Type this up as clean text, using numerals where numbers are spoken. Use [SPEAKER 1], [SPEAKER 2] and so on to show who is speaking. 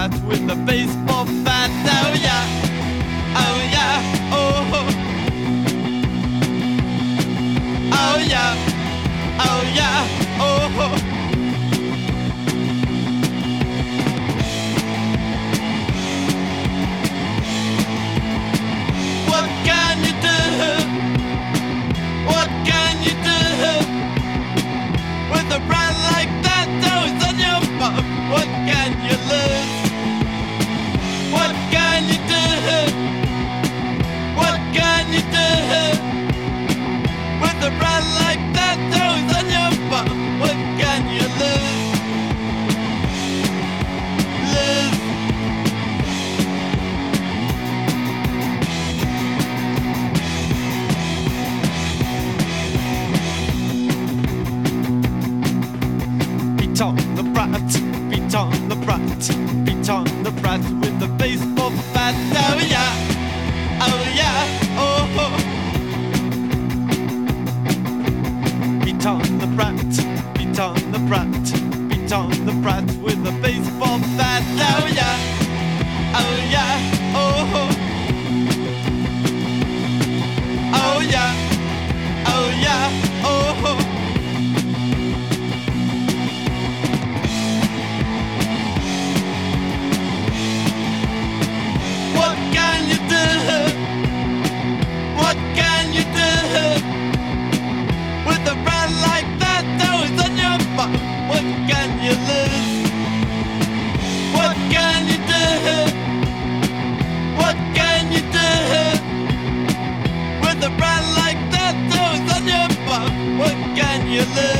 [SPEAKER 1] brat with the baseball bat. Oh yeah, oh yeah, oh. Oh yeah, oh yeah, oh. What can you do? What can you do with a brand like that? Oh, it's on your bum. What can you lose? What can you do? What can you do with a brand like that? Oh, it's on your bum. What can you lose? Lose. Beat on the brat, beat on the brat, beat on the brat with the baseball bat. Oh yeah, oh yeah, oh. Beat on the brat, beat on the brat, beat on the brat with the baseball bat. Oh yeah, oh yeah, oh. Oh yeah, oh yeah, oh. What can you do? What can you do with a brand like that? Oh, it's on your butt. What can you lose? What can you do? What can you do with a brand like that? Oh, it's on your butt. What can you lose?